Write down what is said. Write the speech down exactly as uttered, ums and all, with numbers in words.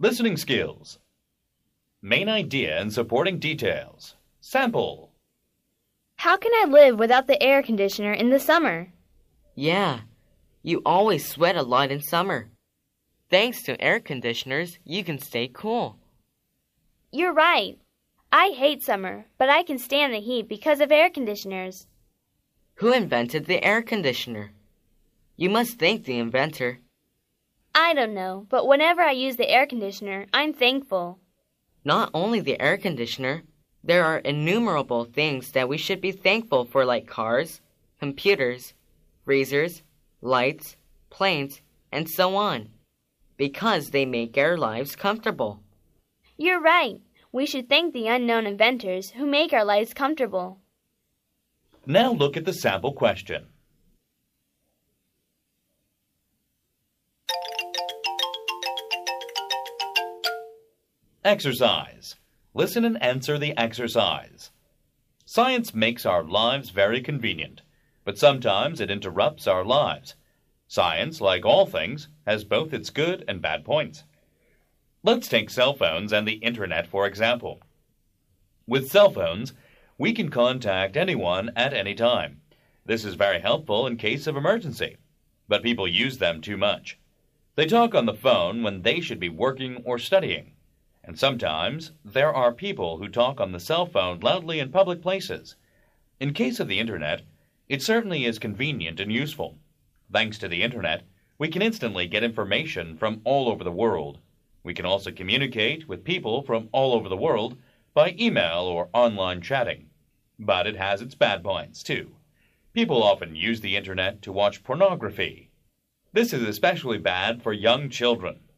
Listening skills. Main idea and supporting details. Sample. How can I live without the air conditioner in the summer? Yeah, you always sweat a lot in summer. Thanks to air conditioners, you can stay cool. You're right. I hate summer, but I can stand the heat because of air conditioners. Who invented the air conditioner? You must thank the inventor. I don't know, but whenever I use the air conditioner, I'm thankful. Not only the air conditioner, there are innumerable things that we should be thankful for, like cars, computers, freezers, lights, planes, and so on, because they make our lives comfortable. You're right. We should thank the unknown inventors who make our lives comfortable. Now look at the sample question. Exercise. Listen and answer the exercise. Science makes our lives very convenient, but sometimes it interrupts our lives. Science, like all things, has both its good and bad points. Let's take cell phones and the Internet for example. With cell phones, we can contact anyone at any time. This is very helpful in case of emergency, but people use them too much. They talk on the phone when they should be working or studying. And sometimes, there are people who talk on the cell phone loudly in public places. In case of the Internet, it certainly is convenient and useful. Thanks to the Internet, we can instantly get information from all over the world. We can also communicate with people from all over the world by email or online chatting. But it has its bad points, too. People often use the Internet to watch pornography. This is especially bad for young children.